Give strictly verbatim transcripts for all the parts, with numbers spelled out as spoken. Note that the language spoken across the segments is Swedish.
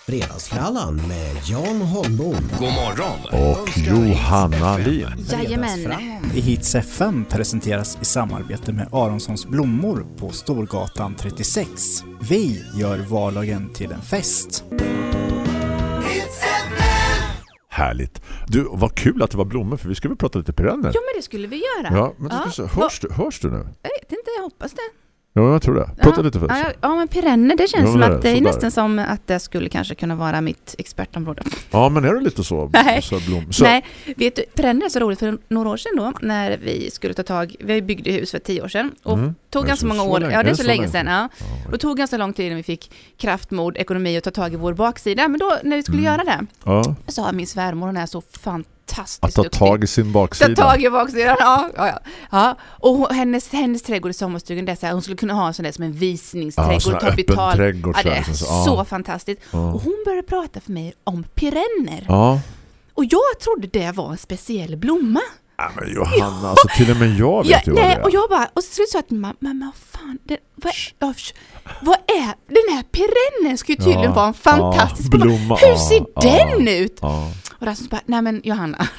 Fredagsfrallan med Jan Holmbom. God morgon. Och Johanna Lind. Jajamän. I Hits F M presenteras i samarbete med Aronssons blommor på Storgatan trettiosex. Vi gör vardagen till en fest. Härligt. Du, vad kul att det var blommor, för vi ska väl prata lite perenner. Jo, men det skulle vi göra. Ja, men ja. Så, hörs, du, hörs du nu? Jag vet inte, jag hoppas det. Ja, jag tror det. Prata ja. lite först. Ja, ja, men perenner, det känns ja, som det, att det är sådär. nästan som att det skulle kanske kunna vara mitt expertområde. Ja, men är det lite så? Nej, så blom. Så. Nej. Vet du, perenner är så roligt, för några år sedan då, när vi skulle ta tag, vi byggde hus för tio år sedan och Mm. tog ganska många år, länge, ja det är så, så länge, länge sedan, ja. Ja, Och tog ganska lång tid när vi fick kraftmod, ekonomi att ta tag i vår baksida, men då när vi skulle mm. göra det, ja. så har min svärmor, hon är så fantastisk. Att ta tag i sin baksida. Ta tag i baksidan, ja. ja, ja. ja. Och hon, hennes, hennes trädgård i sommarstugan, det är så här, hon skulle kunna ha en sån där som en visningsträdgård. Ja, ta betalt. trädgård. Ja, det är så, så, ja. så fantastiskt. Ja. Och hon började prata för mig om perenner. Ja. Och jag trodde det var en speciell blomma. Ja, men Johanna, alltså till och med jag vet ja, ju vad nej, det är. Och jag bara, och så sa att mamma, mamma, fan, det, vad, är, vad är, den här perennen ska ju tydligen Ja, vara en fantastisk ja, blomma. blomma. Hur ser ja, den ja, ut? Ja. Och Rasmus bara, nej men Johanna,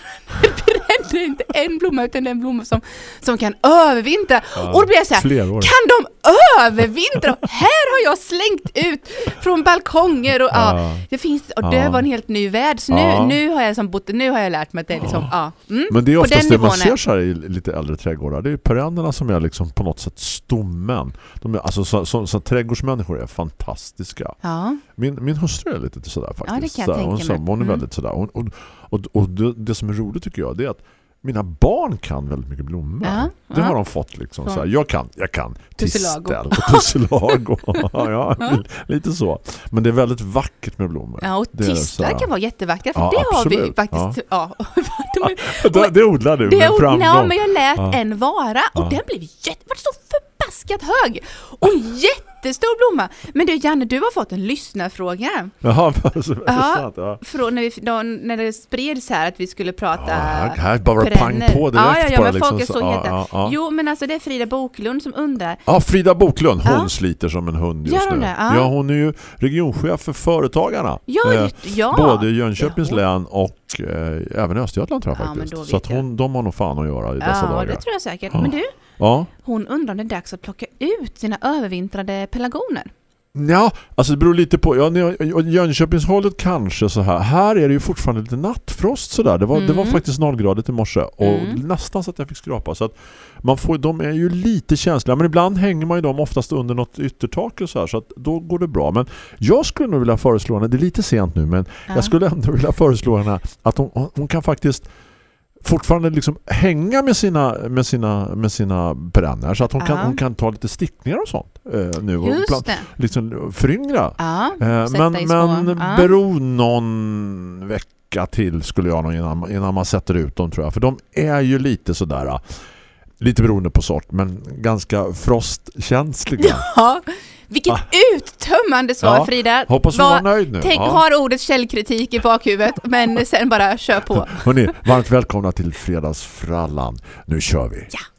det är inte en blomma utan det är en blomma som, som kan övervintra. Ja, och då blir jag så här, kan de övervintra? Här har jag slängt ut från balkonger och ja, Ja. det finns, och det Ja. var en helt ny värld. Så nu, Ja. nu har jag som bott, nu har jag lärt mig att det är liksom, ja. Mm, Men det är på oftast den det man nivån ser är- så här i lite äldre trädgårdar. Det är perennerna som är liksom på något sätt stommen. De är, alltså så, så, så trädgårdsmänniskor är fantastiska. Ja. Min, min hustru är lite sådär faktiskt. Ja, det kan jag så här, tänka hon, så, mig. hon är Mm. väldigt sådär. Och, och, och, och det, det som är roligt tycker jag, det är att mina barn kan väldigt mycket blommor. Ja, det ja. har de fått liksom. Från- Så här, jag kan, jag kan Tussilago. tistel och tussilago. ja, ja, lite så. Men det är väldigt vackert med blommor. Ja, och Det är så tistlar här. kan vara jättevackra, för Ja, det har vi absolut. faktiskt. Ja. Ja. det, det odlar du Det med är, framgång. ja, men jag lät Ja. en vara och Ja. den blev jätte, var så förbaskat hög. Och jättestor blomma. Men du Janne, du har fått en lyssnarfråga. Jaha, så är det Ja. sant, ja. Från när, vi, då, när det spreds här att vi skulle prata Ja, här bara pang perenner. på direkt. Ja, ja, ja, bara men folk är liksom så ja, heta. ja, ja. Jo, men alltså det är Frida Boklund som undrar. Ja, Frida Boklund, hon Ja. sliter som en hund just Gör hon nu. det? Ja. Ja, hon är ju regionchef för Företagarna. Ja, Eh, ja. Både i Jönköpings Det är län och eh, även i Östergötland tror jag Ja, men då faktiskt. vet Så att hon, de har nog fan att göra i dessa Ja, dagar. det tror jag säkert. Ja. Men du, Ja. hon undrar om det är dags att plocka ut sina övervintrade pelargoner. Ja, alltså det beror lite på. Ja, Jönköpingshållet kanske så här. Här är det ju fortfarande lite nattfrost så där. Det var, Mm. det var faktiskt nollgradigt i morse och Mm. nästan så att jag fick skrapa. Så att man får, de är ju lite känsliga. Men ibland hänger man ju dem oftast under något yttertak och så här. Så att då går det bra. Men jag skulle nog vilja föreslå henne, det är lite sent nu, men Ja. jag skulle ändå vilja föreslå henne att hon, hon kan faktiskt fortfarande liksom hänga med sina, med sina, med sina perenner så att hon, kan, Ja. hon kan ta lite stickningar och sånt eh, nu. Och Just plan- det. liksom föryngra. Ja, Eh, sätta men i små- men ja. beror någon vecka till skulle jag nog innan, innan man sätter ut dem tror jag. För de är ju lite sådär, eh, lite beroende på sort, men ganska frostkänsliga. Ja, vilket Ah. uttömmande svar, Ja, Frida. hoppas hon var nöjd nu. Tänk, Ja. har ordet källkritik i bakhuvudet, men sen bara kör på. Hörrni, varmt välkomna till Fredagsfrallan. Nu kör vi. Ja.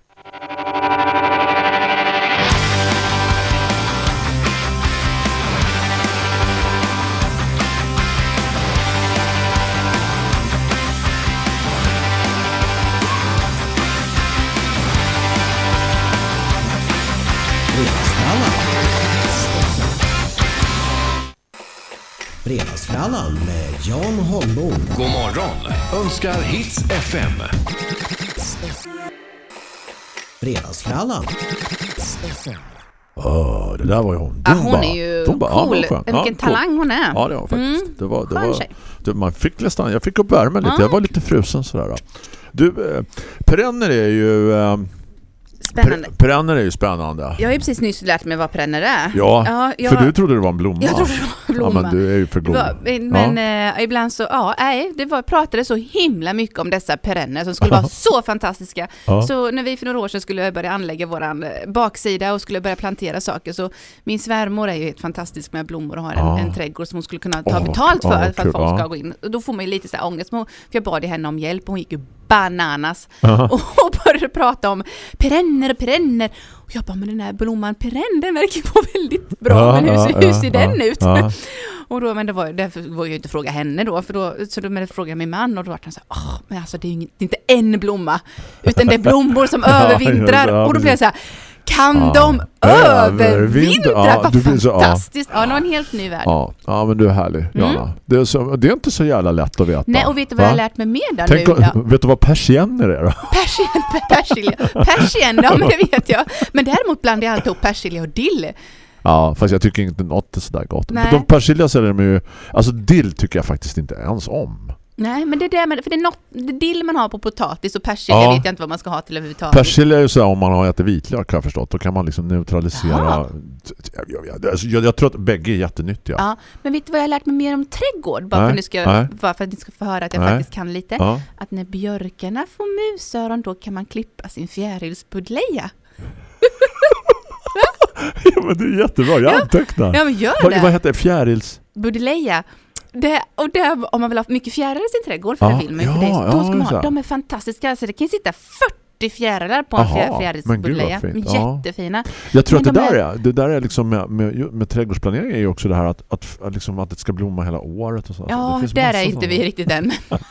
Fredagsfrallan. Fredagsfrallan med Jan Holmbom. God morgon önskar Hits F M. Fredagsfrallan. Åh, det där var ju hon. Ja, hon Dumba. är ju Dumba. Ja, cool. vad skön. Vilken Ja, cool. talang hon är. Ja, det var faktiskt. Mm. Det var, det Skön var, tjej. det, man fick nästan, jag fick upp värmen lite. Ja. Jag var lite frusen sådär. Då. Du, eh, perenner är ju... Eh, Spännande. per, perenner är ju spännande. Jag har ju precis nyss lärt mig vad perenner är. Ja, ja jag, för du trodde det var en blomma. Jag trodde det var en blomma. Ja, men du är ju för Det god. var, men men eh, ibland så, ja, nej, det var, pratade så himla mycket om dessa perenner som skulle vara så fantastiska. Ja. Så när vi för några år sedan skulle börja anlägga våran eh, baksida och skulle börja plantera saker, så min svärmor är ju helt fantastisk med blommor och har en, Ja. en trädgård som hon skulle kunna ta Åh, betalt för, ja, för att kul, folk ska ja. gå in. Och då får man ju lite så här ångest, för jag bad ju henne om hjälp och hon gick ju bananas Ja. och började prata om perenner och perenner. Och jag bara, men den här blomman perenn, den verkar vara väldigt bra, Ja, men hur, ja, ser- hur ja, ser den ja, ut? ja. Och då, men det var, därför var jag ju inte fråga henne då, för då, så då men jag frågade min man och då var han så här, åh, men alltså det är, ingen, det är inte en blomma, utan det är blommor som övervintrar. Ja, och då blev jag så här, kan ja, de övervintra? Ja, Vad du blir så, fantastiskt. Ja, det var en helt ny värld. Ja, ja men du är härlig, Jana. Mm. Det, är så, det är inte så jävla lätt att veta. Nej, och vet du vad Va? jag har lärt mig mer där Tänk, nu? Då? Vet du vad persienner är då? Persien, persilja. Persien, ja men det vet jag. Men däremot blandar jag alltid ihop persilja och dill. Ja, fast jag tycker inte något är sådär gott. Nej. De persilja så är de ju, alltså dill tycker jag faktiskt inte ens om. Nej, men det är det, för det är något det dill man har på potatis och persilja ja. vet jag inte vad man ska ha till överhuvudtaget. Persilja är ju så här, om man har ätit vitlök har jag förstått, då kan man liksom neutralisera. Jag, jag, jag, jag tror att bägge är jättenyttiga. Ja, men vet du vad jag har lärt mig mer om trädgård? Bara, för, att ni ska, bara för att ni ska få höra att jag Nej. faktiskt kan lite. Ja. Att när björkarna får musöron, då kan man klippa sin fjärilsbudleja. Ja, men det är jättebra, jag ja. antecknar. Ja, men gör vad, det. Vad heter det? Fjärils? Budleja. Det, och det, om man vill ha mycket fjärilar i sin trädgård, för ja, det vill man ju ja, för det, då ska ja, man ha, de är fantastiska, alltså det kan sitta fyrtio fjärilar på en fjärilsbudleja. Jättefina. Jag tror men att det de där är, är det där är liksom med, med, med trädgårdsplanering är ju också det här att, att, att, liksom att det ska blomma hela året och så. Ja, det där är inte sådana. vi riktigt än.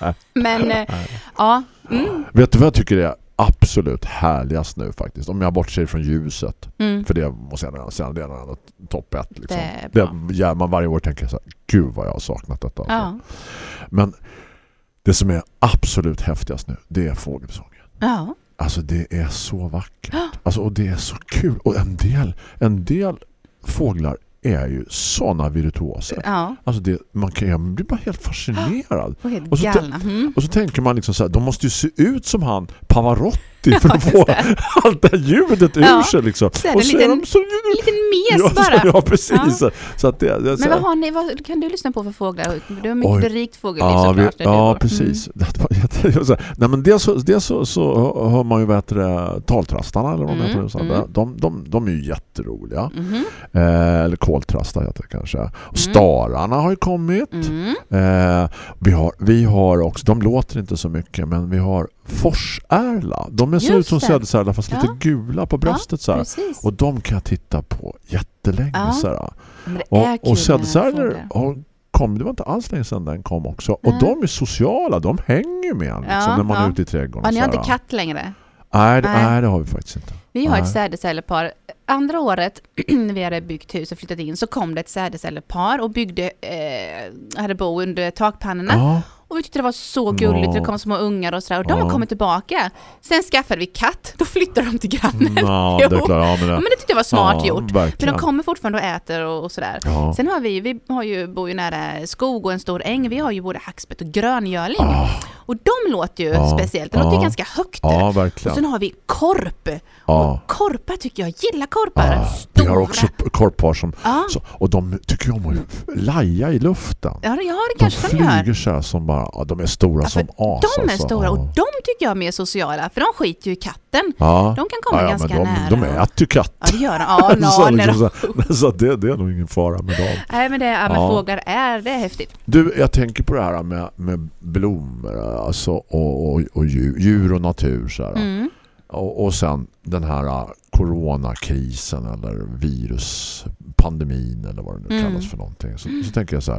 Men äh, ja. Mm. Vet du vad jag tycker är absolut härligast nu faktiskt, om jag bortser från ljuset, mm. för det måste jag säga, det är något topp ett liksom. Det, det gör man varje år, tänker så här, gud vad jag har saknat detta. Ja. Men det som är absolut häftigast nu, det är fågelsången. Ja. Alltså det är så vackert. Alltså, och det är så kul. Och en del, en del fåglar är ju såna virtuoser. Ja. Alltså det, man kan ju bli bara helt fascinerad. Och helt och, så galna. Mm. och så tänker man liksom så här, de måste ju se ut som han Pavarotti för att få allt det här ljudet ja. ur sig liksom. Så är och det så en liten, är de så liten mes ja, bara. Ja, precis. Ja. Så att det, det, så men vad har ni, vad kan du lyssna på för fåglar? Du har mycket Oj. rikt fågelliv ja, såklart. Vi, ja, precis. Mm. Nej, men dels så, dels så, så hör man ju vad heter det, taltrastarna eller vad mm. heter det, så mm. de, de, de är ju jätteroliga. Mm. Eh, eller koltrastar heter det kanske. Och mm. stararna har ju kommit. Mm. Eh, vi, har, vi har också, de låter inte så mycket, men vi har forsärla. De är så ut som södersärla fast ja. lite gula på bröstet ja, så här. Och de kan jag titta på jättelänge ja. så här. Och, och södersärlor har kom, det var inte alls länge sedan den kom också. Nej. Och de är sociala, de hänger med en liksom, ja, när man ja. är ute i trädgården. Och ni har inte katt längre? Nej, det, nej. nej, det har vi faktiskt inte. Vi har nej. ett sädesällepar. Andra året när vi hade byggt hus och flyttat in så kom det ett sädesällepar och byggde, eh, hade bo under takpannorna. Ja. Och vi tyckte det var så gulligt. Ja. Det kom små ungar och sådär. Och de ja. har kommit tillbaka. Sen skaffade vi katt. Då flyttade de till grannen. Ja, det är klart, ja, men, det... men det tyckte jag var smart ja, gjort. Verkligen. Men de kommer fortfarande och äter och, och sådär. Ja. Sen har vi, vi har ju, bor ju nära skog och en stor äng. Vi har ju både hackspett och gröngörling. Ja. Och de låter ju ja. speciellt. De låter ja. ju ganska högt. Ja, verkligen. Och sen har vi korp. Ja. Och korpar tycker jag, gillar korpar. Ja. Vi har också korpar som, ja. så, och de tycker om att laja i luften. Ja, det, ja, det de kanske de gör. De flyger så här som bara, ja, de är stora ja, som as. De är alltså. stora och de tycker jag är mer sociala. För de skiter ju i katten. Ja. De kan komma ja, ja, ganska de, nära. De äter ju katt. Ja, det gör de. Ja, no, så, liksom, så, så det, det är nog ingen fara med dem. Nej, men det är med ja. fåglar är, det är häftigt. Du, jag tänker på det här med, med blommor alltså, och, och, och djur, djur och natur. Så här. Mm. Och, och sen den här coronakrisen eller viruspandemin eller vad det nu mm. kallas för någonting. Så, så tänker jag så här,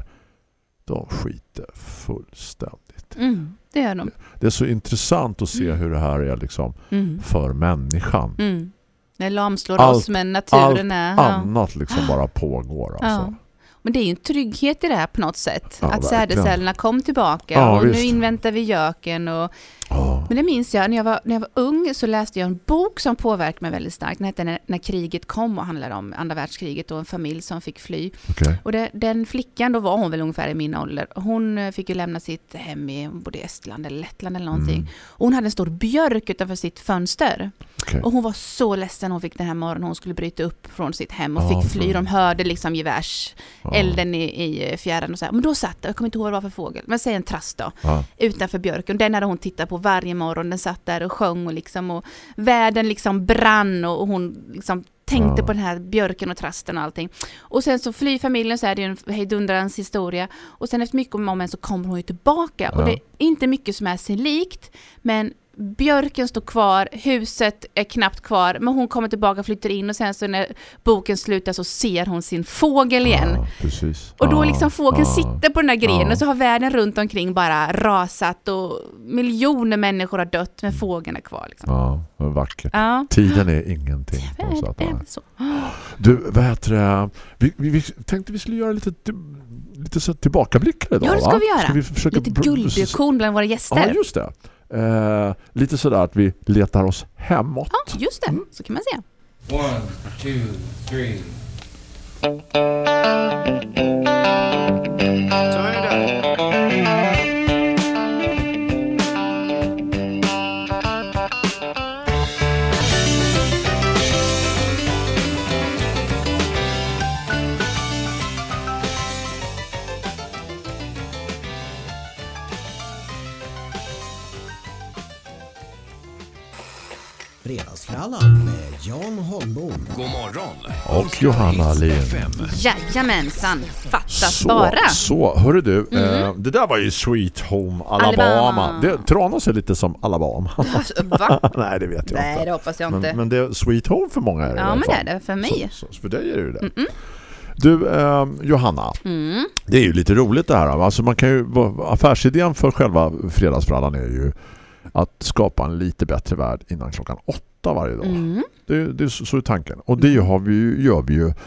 de skiter fullständigt. Mm, det gör de. Det, det är så intressant att se mm. hur det här är liksom mm. för människan. Mm. Det lamslår allt, oss, men naturen är... Allt annat liksom bara pågår. Alltså. Ja. Men det är ju en trygghet i det här på något sätt. Ja, att sädescellerna kom tillbaka ja, och visst. nu inväntar vi göken. Och... Ja. Men det minns jag, när jag, var, när jag var ung så läste jag en bok som påverkade mig väldigt starkt. Den hette när, när kriget kom och handlade om andra världskriget och en familj som fick fly. Okay. Och det, den flickan, då var hon väl ungefär i min ålder. Hon fick ju lämna sitt hem i både Estland eller Lettland eller någonting. Mm. Och hon hade en stor björk utanför sitt fönster. Okay. Och hon var så ledsen hon fick den här morgonen. Hon skulle bryta upp från sitt hem och ja, fick fly. De hörde liksom gevärs ja. elden i, i fjärran och så här. Men då satt jag, jag kommer inte ihåg vad det var för fågel. Men säg en trast då. Ja. Utanför björken. Den hade hon tittat på varje morgon. Den satt där och sjöng och liksom och världen liksom brann och, och hon liksom tänkte ja. på den här björken och trasten och allting. Och sen så flyr familjen, så är det en hejdundrans historia. Och sen efter mycket om och men så kommer hon ju tillbaka. Ja. Och det är inte mycket som är sig likt, men björken står kvar, huset är knappt kvar, men hon kommer tillbaka och flyttar in och sen så när boken slutar så ser hon sin fågel igen. Ja, precis. Och då Ja, liksom fågeln ja, sitter på den här grenen ja. och så har världen runt omkring bara rasat och miljoner människor har dött men fågeln är kvar. Liksom. Ja, vad vackert. Ja. Tiden är ingenting. På något sätt, Det är ja. så. Du, vad heter det? Vi, vi, vi tänkte vi skulle göra lite, lite så tillbakablickar idag. Ja, det ska va? vi göra. Ska vi försöka Lite guldkorn bland våra gäster. Ja, just det. Eh, lite sådär att vi letar oss hemåt. Ja, just det. Så kan man säga. One, two, three. Turn it up. Fredagsfrallan med Jan Holmbom. God morgon. Och Johanna Lind. F M. Jajamensan, fattas Så, bara. så, hörru du, eh, det där var ju Sweet Home Alabama. Alabama. Det, Tranås är lite som Alabama. Alltså, va? Nej, det vet jag Nej, inte. det hoppas jag inte. Men, men det är Sweet Home för många är det. i Ja, alla men det fall. är det för mig. Så, så för dig är det ju det. Mm-mm. Du, eh, Johanna, Mm. det är ju lite roligt det här. Alltså man kan ju, affärsidén för själva fredagsfrallan är ju att skapa en lite bättre värld innan klockan åtta varje dag. Mm. Det, det är så, så är tanken. Och det har vi ju, gör vi ju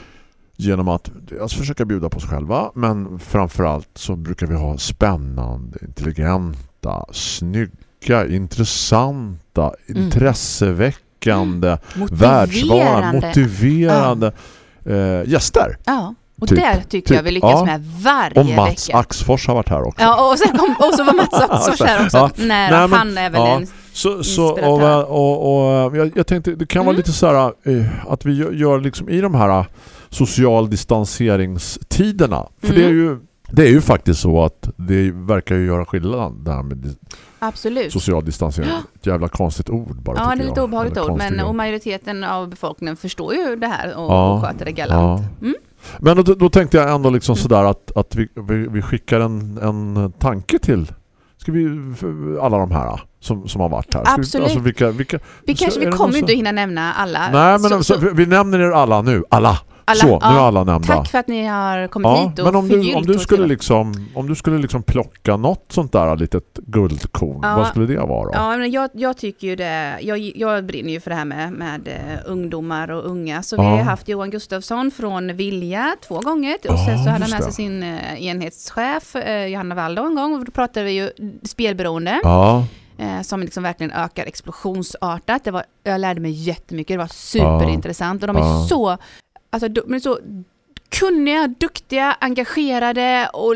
genom att alltså, försöka bjuda på oss själva, men framförallt så brukar vi ha spännande, intelligenta, snygga, intressanta, Mm. intresseväckande, Motiverande. världsvarande, motiverande eh, gäster. Ja, och Typ, där tycker typ, jag vi lyckas ja. med varje Och Mats vecka. Axfors har varit här också. Ja, och, sen kom, och så var Mats Axfors här också. Ja. Nej, Nej, men- han är väl ja. en... Så, så Inspiratör. och, och, och jag, jag tänkte det kan vara Mm. lite så här eh, att vi gör, gör liksom i de här social distanseringstiderna. För Mm. det är ju det är ju faktiskt så att det verkar ju göra skillnad där med di- Absolut. social distansering. Ett jävla konstigt ord bara. Ja, tycker det är lite jag. obehagligt Eller ord, konstig men grej. och majoriteten av befolkningen förstår ju det här och, Ja. och sköter det galant. Ja. Mm. Men då, då tänkte jag ändå liksom sådär att, att vi, vi, vi skickar en, en tanke till ska vi, för alla de här som, som har varit här. Ska vi, Absolut. alltså vilka, vilka, Vi så kanske är vi det kommer någon ju som- inte hinna nämna alla. Nej, men så, så, så, vi nämner er alla nu. Alla. alla så, nu ja, är alla nämnda. tack för att ni har kommit Ja, hit och men om du, förgyllt om du oss skulle idag. liksom om du skulle liksom plocka något sånt där litet guldkorn, Ja. vad skulle det vara då? Ja, men jag, jag tycker ju det, jag, jag brinner ju för det här med, med uh, ungdomar och unga. Så Ja. vi har haft Johan Gustafsson från Vilja två gånger. Och Ja, sen så hade han just med sig det. sin uh, enhetschef uh, Johanna Waldo en gång. Och då pratade vi ju spelberoende. Ja, Eh, som liksom verkligen ökar explosionsartat. Det var, jag lärde mig jättemycket. Det var superintressant. Och de är Ja. så, alltså, de är så kunniga, duktiga, engagerade och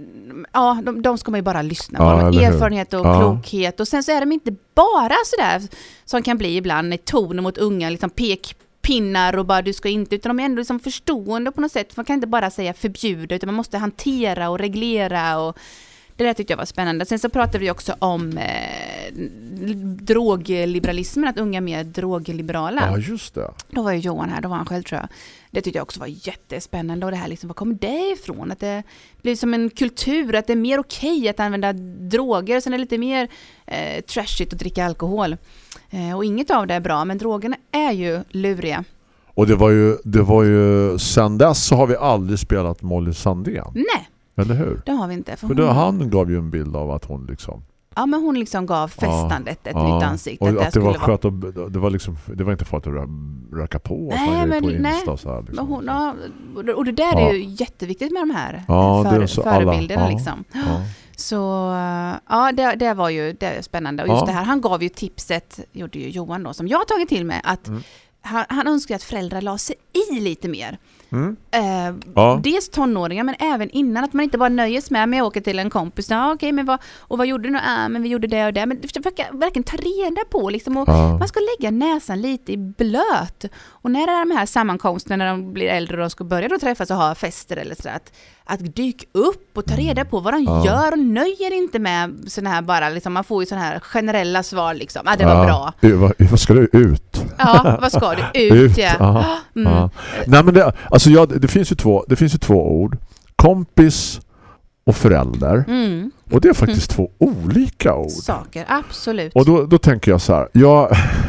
ja, de, de ska man ju bara lyssna på. Ja, De har eller hur? erfarenhet och Ja. klokhet. Och sen så är de inte bara sådär som kan bli ibland i tonen mot unga, liksom pekpinnar och bara du ska inte, utan de är ändå liksom förstående på något sätt. Man kan inte bara säga förbjuda, utan man måste hantera och reglera och det där tyckte jag var spännande. Sen så pratade vi också om eh, drogliberalismen, att unga är mer drogliberala. ja just det. Då var ju Johan här, då var han själv tror jag. Det tyckte jag också var jättespännande och det här liksom, var kommer det ifrån? Att det blir som en kultur, att det är mer okej att använda droger, sen är det lite mer eh, trashigt att dricka alkohol. Eh, och inget av det är bra, men drogerna är ju luriga. Och det var ju det var ju sen dess så har vi aldrig spelat Molly Sandén. Nej, Eller hur? det har vi inte. För För hon, då, han gav ju en bild av att hon liksom ja, men hon liksom gav festandet ett ja, nytt ansikte. och att att det var skulle vara- skönt att, det var liksom det var inte farligt att rö- röka på Nej, såna grejer men- på nej. Insta och så här, liksom. Men hon, ja, och det där Ja. är ju jätteviktigt med de här Ja, det är för, så alla- förebilderna. ja, Liksom. Ja. Så ja, det, det var ju det är spännande. Och just Ja. det här, han gav ju tipset, gjorde ju Johan då, som jag har tagit till mig, att Mm. han, han önskar att föräldrar la sig i lite mer. Mm. Eh, Ja. Dels tonåringar, men även innan, att man inte bara nöjes med men jag åker till en kompis, ja, okej, men vad, och vad gjorde du nu? Ah, men vi gjorde det och det, men försöka verkligen ta reda på liksom, och Ja. man ska lägga näsan lite i blöt. Och när det är de här sammankomsterna när de blir äldre och de ska börja då träffas och ha fester eller sådär, att, att dyka upp och ta reda på vad de Ja. gör och nöjer inte med sådana här bara, liksom, man får ju sådana här generella svar liksom, ah, det var Ja. bra. U- Vad, vad ska du ut? Ja, vad ska du? Ut, Ut, ja. ja. Mm. Ja. Nej men det, alltså ja, det, det finns ju två det finns ju två ord. Kompis och förälder. Mm. Och det är faktiskt mm. två olika ord. Saker, absolut. Och då, då tänker jag så här, jag,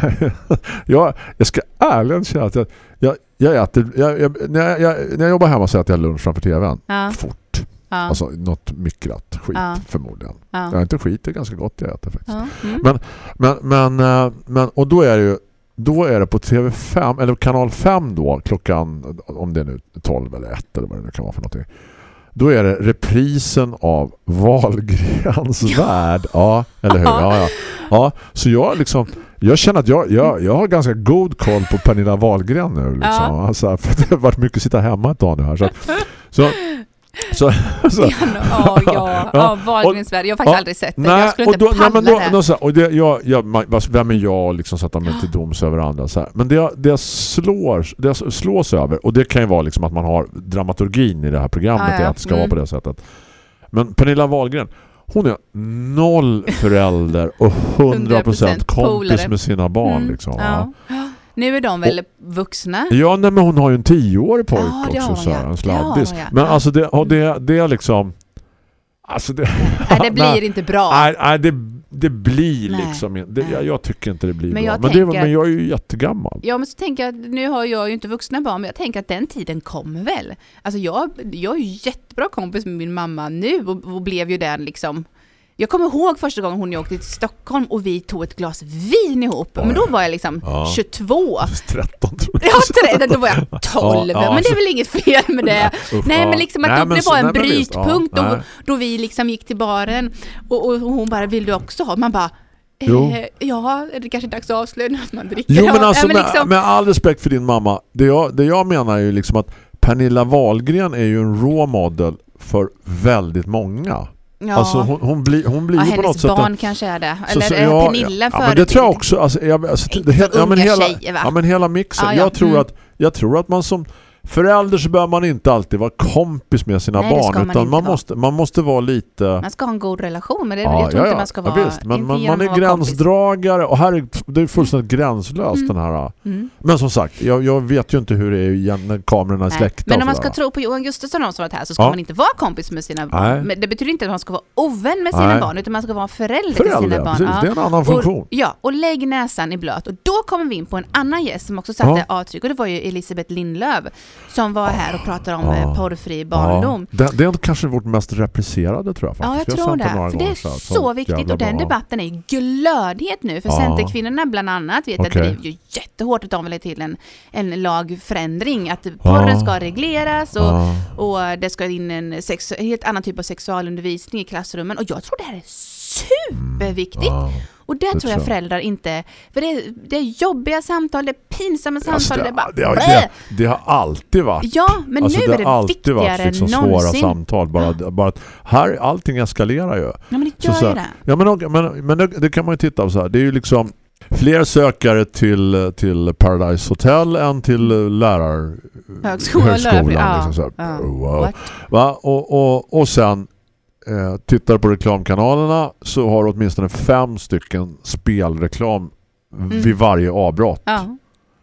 jag, jag ska ärligen säga att jag, jag, jag äter, jag, jag, när, jag, jag, när jag jobbar hemma så äter jag lunch framför tvn. Ja. Fort. Ja. Alltså något mikrat skit Ja. förmodligen. Ja. Jag är inte skit, det är ganska gott jag äter faktiskt. Ja. Mm. Men, men, men, men, och då är det ju då är det på T V fem eller kanal fem då klockan, om det är nu tolv eller ett eller vad det nu kan vara för någonting. Då är det reprisen av Wahlgrens värld. Ja, eller hur? Ja, ja. Ja, så jag liksom jag känner att jag, jag, jag har ganska god koll på Pernilla Wahlgren nu liksom. Ja. Alltså, för det har varit mycket sitta hemma ett tag nu här så, så Så, så. Ja, ja, ja, ja Wahlgrens värld. Jag har faktiskt ja, aldrig sett det. Nej, jag skulle inte och då, palla nej, men då, det. då, så, och det jag, jag, vem är jag liksom sätta mig till doms över andra så här. Men det, det, slår, det slås över, och det kan ju vara liksom att man har dramaturgin i det här programmet, ja, ja. att det ska mm. vara på det sättet. Men Pernilla Wahlgren, hon är noll förälder och hundra procent kompis polare med sina barn mm. liksom. Ja. Ja. Nu är de väl och, vuxna? Ja, nej, men hon har ju en tioårig pojk ja, också, så här, en sladdis. Ja, ja. Men alltså det, det, det är liksom alltså det, nej, det blir nej, inte bra. Nej, nej det, det blir nej, liksom det, jag, jag tycker inte det blir men bra. Jag men, tänker, det, men jag är ju jättegammal. Ja, men så tänker jag, nu har jag ju inte vuxna barn, men jag tänker att den tiden kommer väl. Alltså jag, jag är ju jättebra kompis med min mamma nu och, och blev ju den liksom. Jag kommer ihåg första gången hon åkte till Stockholm och vi tog ett glas vin ihop. Oj. Men då var jag liksom ja. tjugotvå. tretton tror jag. Ja, tretton, då var jag tolv. Ja, ja, men det är väl inget fel med det. Nej, usch, nej men liksom att nej, men det var en så, brytpunkt ja, då, då vi liksom gick till baren och, och hon bara, vill du också ha? Man bara, eh, ja, det kanske är dags att avslöja att man dricker. Jo, men alltså ja, men liksom, med, med all respekt för din mamma, det jag, det jag menar är ju liksom att Pernilla Wahlgren är ju en raw model för väldigt många. Ja. Alltså hon, hon blir hon blir ja, ju på något sätt hennes barn kanske är det eller så, så, är ja, Pernilla ja, men det tror jag också alltså, jag, alltså det, det, ja, men hela, tjejer, ja men hela mixen. Ja, ja. Jag tror mm. att jag tror att man som förälder så bör man inte alltid vara kompis med sina Nej, barn man utan man måste man måste vara lite man ska ha en god relation men det ja, jag tror ja, inte man ska vara ja, visst, men man, man är gränsdragare och här är det är fullständigt gränslöst mm. den här. Mm. Men som sagt, jag, jag vet ju inte hur det är igen när kamerorna är släckta. Men om man ska tro på Johan Gustafsson som varit här så ska ja. man inte vara kompis med sina barn. Men det betyder inte att man ska vara ovän med sina Nej. barn utan man ska vara förälder, förälder till sina barn. Precis, ja. Det är en annan funktion. Och, ja, och lägg näsan i blöt. Och då kommer vi in på en annan gäst som också satte ja. avtryck och det var ju Elisabeth Lindlöf som var här och pratade om ja. porrfri barndom. Ja. Det, det är kanske vårt mest represserade tror jag faktiskt. Ja, jag, jag tror det. För det är så, så, så viktigt och den bra. debatten är glödhet nu för ja. Centerkvinnorna bland annat vet okay. att det är ju jättehårt att de vill till en, en lagförändring att porren ja. ska regleras och, ja. och det ska in en sex, helt annan typ av sexualundervisning i klassrummen och jag tror det här är superviktigt. Mm. Ja. Och det, det tror jag föräldrar inte... För det är, det är jobbiga samtal, det är pinsamma samtal. Alltså det, det, är bara, det, har, det, det har alltid varit. Ja, men alltså nu är det, det viktigare varit liksom än någonsin. Svåra samtal. Bara, bara att här, allting eskalerar ju. Ja, men det gör så, så, det. Ja, men, men, men det, det kan man ju titta på så här. Det är ju liksom fler sökare till, till Paradise Hotel än till lärar, högskolan. högskolan ja, liksom så här. Ja. Wow. Va? Och, och, och sen Eh, tittar på reklamkanalerna så har åtminstone fem stycken spelreklam mm. vid varje avbrott. Ja.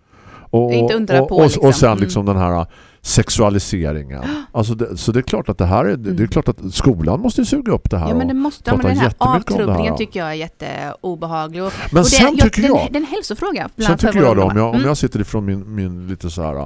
Och, inte undra på, och, liksom. och sen liksom mm. den här sexualiseringen. Alltså det, så det är klart att det här är, mm. det är klart att skolan måste suga upp det här. Ja, men det måste, men den här avtrubbningen tycker jag är jätteobehaglig. Och, men och sen det, tycker jag, den, den hälsofråga. Sen tycker jag då, om jag, om jag sitter ifrån min, min lite så här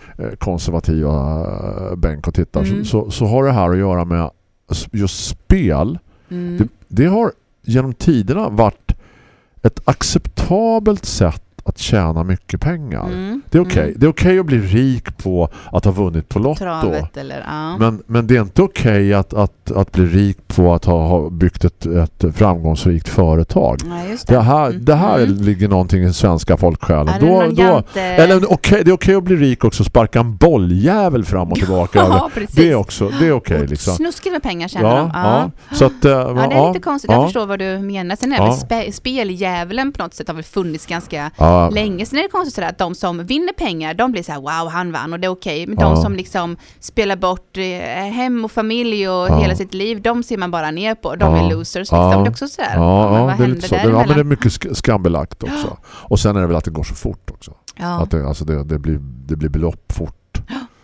konservativa bänk och tittar mm. så, så har det här att göra med just spel. Mm. Det, det har genom tiderna varit ett acceptabelt sätt att tjäna mycket pengar. Mm. Det är okej. Okay. Mm. Det är okej okay att bli rik på att ha vunnit på Lotto. Travet eller, ja. men, men det är inte okej okay att, att, att bli rik på att ha, ha byggt ett, ett framgångsrikt företag. Ja, just det. Det här, mm. det här mm. ligger någonting i svenska folksjälen. Ja, då, då, jante... eller, okay, det är okej okay att bli rik också och sparka en bolljävel fram och tillbaka. Ja, det är också det är okej okay, liksom. Snuskigt med pengar känner ja, de. Ja. Ja. Så att, äh, ja, det är ja, lite konstigt. Ja. Jag förstår vad du menar. Sen är ja. väl spe- speljävlen på något sätt har väl funnits ganska ja. länge. Sen är det konstigt sådär att de som vinner pengar, de blir så här wow, han vann och det är okej. Okay. Men ja. de som liksom spelar bort eh, hem och familj och ja. hela sitt liv, de ser man bara ner på. De ja. är losers liksom. Ja. Det är också sådär. Ja, men ja, vad det är händer lite så. där Det, ja, men det är emellan? mycket sk- skambelagt också. Ja. Och sen är det väl att det går så fort också. Ja. Att det, alltså det, det, blir, det blir belopp fort. Ja.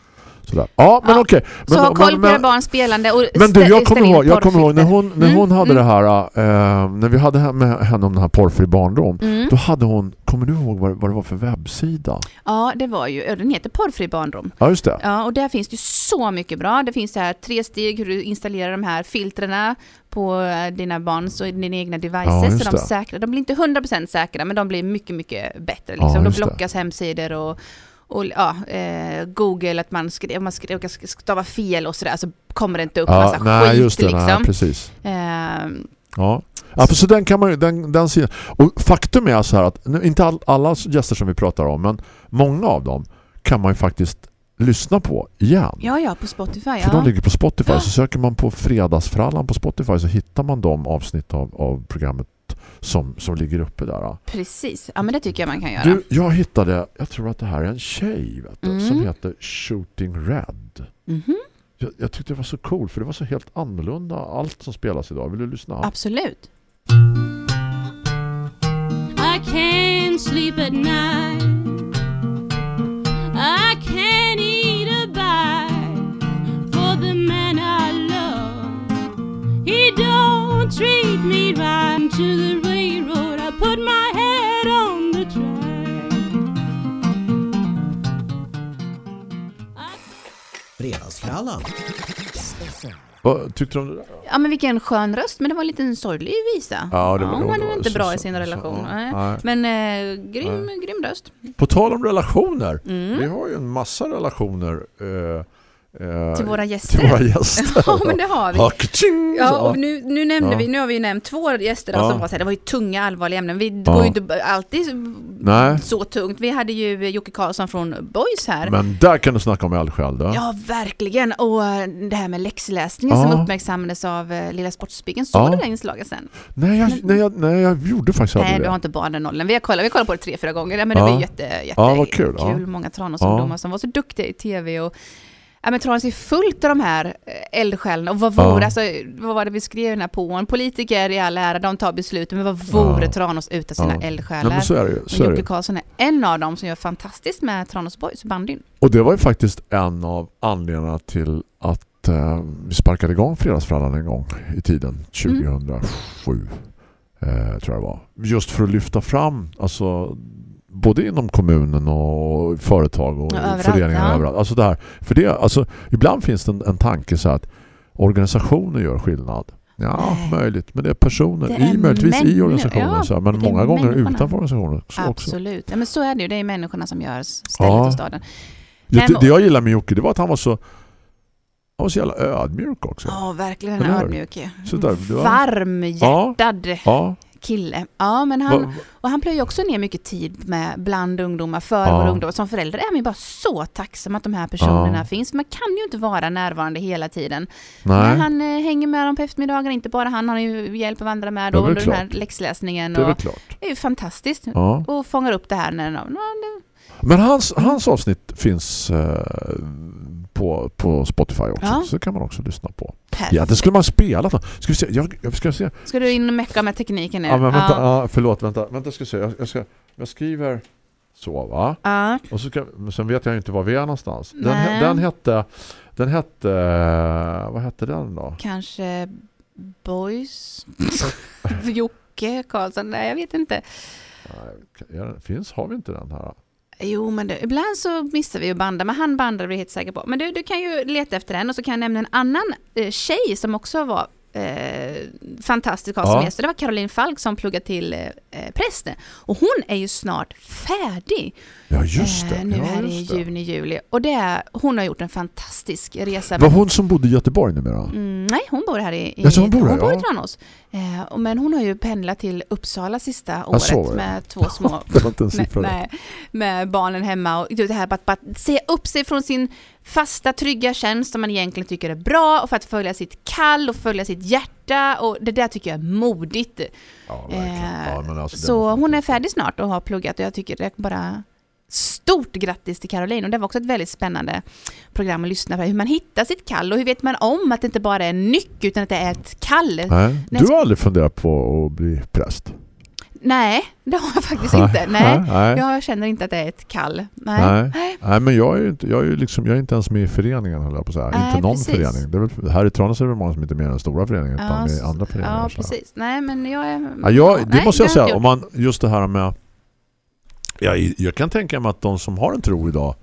Sådär. Ja, men Ja. okej. Så Men, ha koll men, på era men, barns spelande. Och men du, jag stä- kommer ställ in ihåg, jag kommer ihåg när hon, när Mm, hon hade mm. det här, eh, när vi hade he- med henne om den här porrfri barndom, Mm. då hade hon, kommer du ihåg vad, vad det var för webbsida? Ja, det var ju, den heter Porrfri barndom. Ja, just det. Ja, och där finns det ju så mycket bra. Det finns så här tre steg hur du installerar de här filtrerna på dina barns och dina egna Ja, devices. just Så de, det. säkra, de blir inte hundra procent säkra, men de blir mycket, mycket bättre. Ja, Liksom. De just det. blockas hemsidor och, och ja, eh, Google, att man ska, om man ska stava fel och sådär, så kommer det inte upp Ja, massa nej, skit. just det, liksom. nej, precis. Eh, Ja. Ja, för så den kan man ju, den, den sidan. Och faktum är så här att nu, inte all, alla gäster som vi pratar om, men många av dem kan man ju faktiskt lyssna på igen. ja, ja, på Spotify. För Ja. de ligger på Spotify. Så söker man på Fredagsfrallan på Spotify så hittar man de avsnitt av, av programmet som, som ligger uppe där. Precis. Ja, men det tycker jag man kan göra. Du, jag hittade, jag tror att det här är en tjej vet du, Mm. som heter Shooting Red. Mhm. Jag, jag tyckte det var så cool för det var så helt annorlunda allt som spelas idag. Vill du lyssna? Absolut. I can't sleep at night. I can't eat a bite for the man I love. He don't treat me right. To the railroad I put my head on the track. Fredagsfrallan. Vad tyckte du om det där? Ja, men vilken skön röst, men det var en liten sorglig visa. Ja, det var- hon det hade var- inte så- bra i så- sin så- relation. ja, Nej. nej. Men eh, grym, grym röst. På tal om relationer. Mm. Vi har ju en massa relationer eh, eh, Till våra gäster. till våra gäster. Ja, men det har vi. Ja, ka-ching! Ja, Så. och nu, nu nämnde Ja. vi, nu har vi ju nämnt två gäster då, Ja. som var så här, det var ju tunga, allvarliga ämnen. Vi Ja. går ju inte alltid Nej. så tungt. Vi hade ju Jocke Karlsson från Boys här. Men där kan du snacka om eldsjäl då. Ja, verkligen. Och eh, det här med läxläsningen Ja. som uppmärksammades av eh, Lilla Sportspegeln. Såg Ja. du det inslaget sen? Nej, jag, nej, jag, nej, jag gjorde faktiskt Nej, aldrig du det. har inte bara den nollen. Vi har kollat, vi har kollat på det tre, fyra gånger. Ja, men det Ja. var jätte, jätte Ja, vad kul, ja. Många Tranåsungdomar Ja. som var så duktiga i tv. Och ja, men Tranås är fullt av de här eh, eldsjälarna. Och vad vore, Ja. alltså, vad var det vi skrev i den här påen? Politiker i all ära, de tar besluten. Men vad vore Ja. Tranås utan sina Ja. eldsjälar? Nej, men så är det ju. Och Så är det. Jocke ju. Karlsson är en av dem som gör fantastiskt med Tranås Boys bandyn. Och det var ju faktiskt en av anledningarna till att eh, vi sparkade igång Fredagsfrallan en gång i tiden, tjugohundrasju eh, tror jag det var. Just för att lyfta fram, alltså både inom kommunen och företag och Ja, överallt, föreningar ja. överallt. Alltså det här, för det, alltså, ibland finns det en, en tanke så att organisationer gör skillnad. Ja, Nej. möjligt. Men det är personer Det är i, möjligtvis i männi- organisationen. ja, så här, men det är många gånger människorna. utanför organisationen så också. Absolut. Ja, men så är det ju. Det är människorna som gör stället Ja. och staden. Det, Men- det jag gillar med Jocke, det var att han var så han var så jävla ödmjuk också. Ja, verkligen Eller en hur? ödmjuk. Så där, det var- Varmhjärtad Ja. kille. Ja, men han, Va, och han plöjer också ner mycket tid med bland ungdomar, för Ja. våra ungdomar. Som förälder är man ju bara så tacksam att de här personerna Ja. finns. Man kan ju inte vara närvarande hela tiden. nej. Men han eh, hänger med dem på eftermiddagar, inte bara han. Han har ju hjälp av andra med Det är då, väl under den här klart. läxläsningen. det är väl Och klart. det är ju fantastiskt. Ja. Och fångar upp det här när de... Ja, Men hans, hans avsnitt finns eh, på, på Spotify också. Ja. Så kan man också lyssna på. det, Ja, det skulle man spela. Ska vi se? Jag, jag ska se. Ska du in och mecka med tekniken nu? Ja, men vänta, Ja. ja, förlåt, vänta. Vänta, ska jag se. Jag, jag, ska, jag skriver så, va? Ja. Och så ska, men sen vet jag ju inte var vi är någonstans. Den, Nej. he- den hette den hette vad hette den då? Kanske Boys? Jocke Karlsson? Nej, jag vet inte. Ja, finns, har vi inte den här? Jo, men det, ibland så missar vi ju banda, men han bandade vi helt säker på. Men du, du kan ju leta efter den, och så kan jag nämna en annan eh, tjej som också var eh, fantastisk att ha som Ja. gäst. Det var Caroline Falk som pluggade till eh, prästen. Och hon är ju snart färdig. Ja, just det. Eh, nu ja, här i just det. juni, juli. Och det är, hon har gjort en fantastisk resa. Var hon som bodde i Göteborg numera? Mm, nej, hon bor här i, i, Ja, så hon bor här, bor i ja. Tranås. Eh, och- men hon har ju pendlat till Uppsala sista Ja, så var året det. med två små Det var inte en med, siffra. med, med barnen hemma. Och det här att bara se upp sig från sin fasta, trygga tjänst som man egentligen tycker är bra, och för att följa sitt kall och följa sitt hjärta. Och det där tycker jag är modigt. Ja, verkligen. Eh, Ja, men alltså, det så måste- hon är färdig snart och har pluggat, och jag tycker det är bara stort grattis till Caroline. Och det var också ett väldigt spännande program att lyssna på. Hur man hittar sitt kall, och hur vet man om att det inte bara är en nyck utan att det är ett kall. Nej. Du har aldrig funderat på att bli präst? Nej, det har jag faktiskt inte. Nej, nej. Jag känner inte att det är ett kall. Nej, nej. nej. nej men jag är ju inte, jag är ju liksom, jag är inte ens med i föreningen, höll jag på att säga. Nej, inte någon precis. förening. Det är väl, här i Tranås är det många som inte är med i den stora föreningen, ja, utan med andra föreningar. Ja, precis. Nej, men jag är... Ja, jag, det nej, måste jag säga, om man, just det här med... Ja, jag kan tänka mig att de som har en tro idag,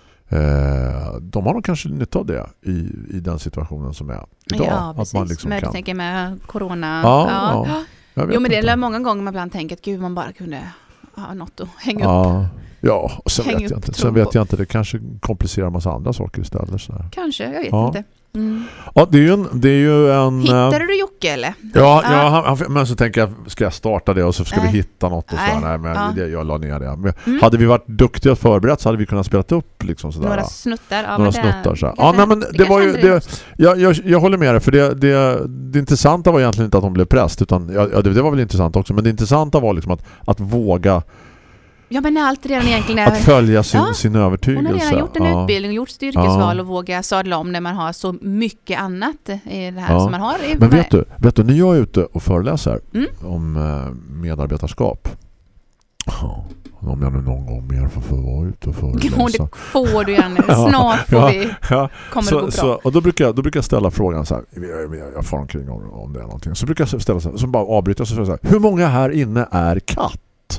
eh, de har nog kanske nytta av det i, i den situationen som är idag. Ja, precis. Att man liksom men kan... du tänker med corona. Ja, ja. ja. Jo, men det är många gånger man ibland tänker att gud, man bara kunde ha något att hänga ja. upp. Ja, och sen Häng vet jag inte. Sen vet jag inte, det kanske komplicerar en massa andra saker istället. Så kanske, jag vet ja. inte. Mm. Ja, det är ju en... Det är ju en Hittade du Jocke, eller? Ja, ja. ja han, han, men så tänker jag, ska jag starta det och så ska Nej. vi hitta något och så. Nej, Nej, men ja. det, jag la ner det. Men mm. hade vi varit duktiga och förberett så hade vi kunnat spela upp liksom sådär. Några snuttar. Ja, Några men snuttar så. Det, ja, nej, men det, det var ju... Det, jag, jag, jag håller med dig, för det, det, det intressanta var egentligen inte att hon blev präst, utan ja, det, det var väl intressant också, men det intressanta var liksom att, att våga... Ja, men allt redan egentligen är... Att följa sin, ja. sin övertygelse. Hon har redan gjort en ja. utbildning och gjort styrkesval ja. och våga sadla om när man har så mycket annat i det här ja. som man har. I men vet du, vet du, när jag är ute och föreläser mm. om medarbetarskap, om jag nu någon gång mer får få vara ute och föreläsa. Jo, det får du gärna. Snart får ja, vi... Ja. Kommer så, det gå bra. Så, och då brukar, jag, då brukar jag ställa frågan så här, jag, jag får omkring om, om det är någonting. Så brukar jag ställa så här, så bara avbryta och så, så här, hur många här inne är katt?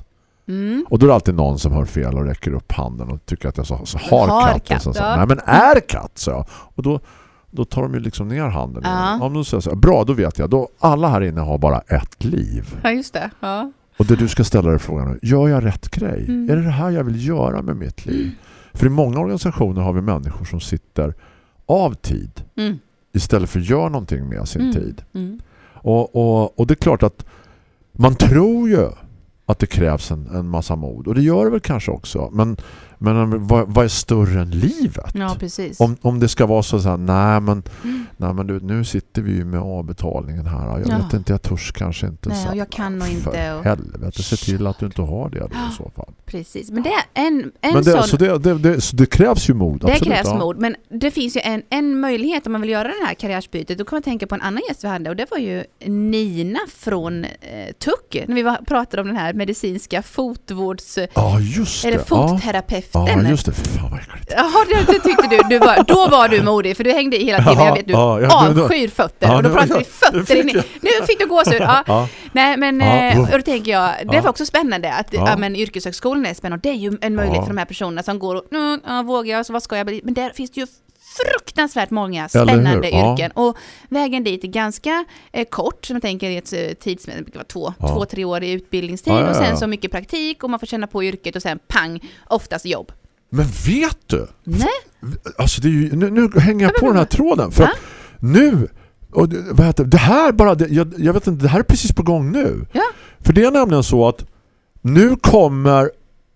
Mm. Och då är det alltid någon som hör fel och räcker upp handen och tycker att jag så, så har, har katt. katt så, så, ja. nej, men är katt, så jag. Och då, då tar de ju liksom ner handen. Ja. Om de säger så här, bra, då vet jag. Då alla här inne har bara ett liv. Ja, just det. Ja. Och det du ska ställa dig frågan nu, gör jag rätt grej? Mm. Är det det här jag vill göra med mitt liv? Mm. För i många organisationer har vi människor som sitter av tid mm. istället för att göra någonting med sin mm. tid. Mm. Och, och, och det är klart att man tror ju att det krävs en, en massa mod. Och det gör det väl kanske också. Men, men vad, vad är större än livet? Ja, precis. Om, om det ska vara så här, nej men, mm. nej, men du, nu sitter vi ju med avbetalningen här. Jag ja. vet inte, jag törs kanske inte. Nej, så, och jag kan nog inte. För och... helvete, se till att du inte har det då, i så fall. Precis, men det är en, en men det, sån... Så det, det, det, så det krävs ju mod. Det absolut, krävs ja. mod, men det finns ju en, en möjlighet om man vill göra det här karriärsbytet. Då kan man tänka på en annan gäst vi hade, och det var ju Nina från eh, Tuck. När vi var, pratade om den här medicinska fotvårds... Ja, just det. Eller fotterapeuten. Ja, just det. Fan vad äckligt. Ja, det, det tyckte du. du var, då var du modig, för du hängde i hela tiden. Ja, jag vet, du ja, ja, avskyr fötter. Ja, och då nu, pratade vi fötter. nu, In, nu fick du gåshud. Ja. Ja. Nej, men Ja. och då tänker jag, det Ja. var också spännande att Ja. ja, men yrkeshögskolan är spännande. Det är ju en möjlighet Ja. för de här personerna som går och mm, ja, vågar jag, så vad ska jag bli? Men där finns det ju fruktansvärt många Eller spännande hur? Ja. yrken. Och vägen dit är ganska eh, kort, som jag tänker i ett eh, tidsmässigt, det brukar vara två, Ja. två, tre år i utbildningstid Ja, ja, ja. och sen så mycket praktik och man får känna på yrket och sen pang, oftast jobb. Men vet du? Nej. Alltså det är ju, nu, nu hänger jag på den här tråden. För Ja. att nu, och det, vad heter, det här bara, det, jag, jag vet inte, det här är precis på gång nu. Ja. För det är nämligen så att nu kommer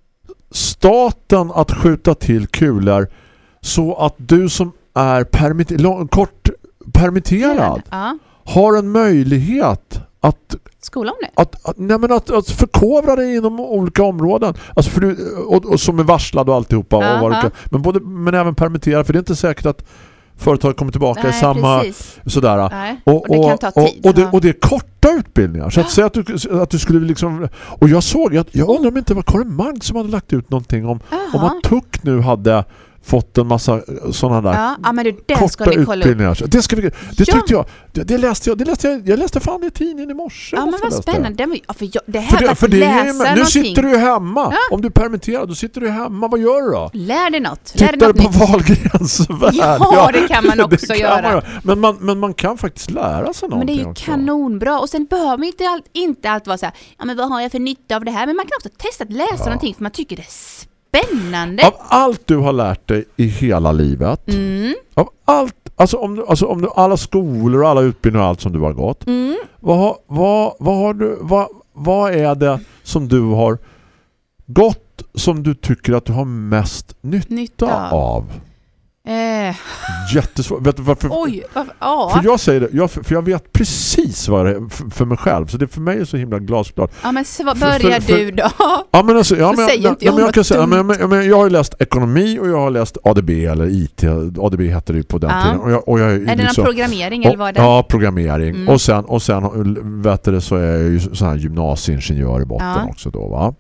staten att skjuta till kulor så att du som är permitter, lång, kort permitterad Ja. har en möjlighet att Skola om det. Att, att, nej men att, att förkovra dig inom olika områden. Alltså för du, och, och som är varslad och alltihopa. Och vad det, men, både, men även permitterad. För det är inte säkert att företag kommer tillbaka Nej, i samma... precis. Sådär. Nej, och, och det kan ta tid. Och, och, det, ja. och det är korta utbildningar. Så att säga att du, att du skulle liksom... Och jag såg, jag, jag undrar om inte var Karin Mang som hade lagt ut någonting om, om att Tuck nu hade fått en massa sådana där ja, ja, men det, det korta ska ni kolla utbildningar. upp. Det, ska vi, det Ja. tyckte jag, det, det läste jag, det läste jag, jag läste fan i tidningen i morse. Ja, men vad läste. spännande. Det, var, ja, för jag, det här För det, att för det läsa är, nu någonting. sitter du ju hemma. Ja. Om du är permitterad, då sitter du hemma. Vad gör du då? Lär dig något. Lär dig Tittar något på nytt. Wahlgrens värld. Ja, det kan man också kan göra. Man, men, man, men man kan faktiskt lära sig Men någonting det är ju också. kanonbra. Och sen behöver man inte allt, inte allt vara så här, ja men vad har jag för nytta av det här? Men man kan också testa att läsa Ja. någonting för man tycker det är spännande. Av allt du har lärt dig i hela livet, Mm. av allt, alltså om du, alltså om du alla skolor och alla utbildningar och allt som du har gått, Mm. vad, har- vad, vad har du, vad, vad är det som du har gått som du tycker att du har mest nytta, Nytta. av? Eh. Jättesvårt. Vet du varför? Oj, varför? Ja. För jag säger det, jag, för jag vet precis vad det är för, för mig själv. Så det för mig är så himla glasklart. Ja, men så, börjar för, för, du då? Ja, men alltså, ja, men, säger jag, inte jag men jag kan säga, men, men, men, jag har ju läst ekonomi och jag har läst A D B eller I T. A D B hette det ju på den ja. tiden. Och jag, och jag, är det liksom, någon programmering och, eller vad är det? Ja, programmering. Mm. Och sen, och sen vet du, så är jag ju sån här gymnasieingenjör i botten ja. också då, va?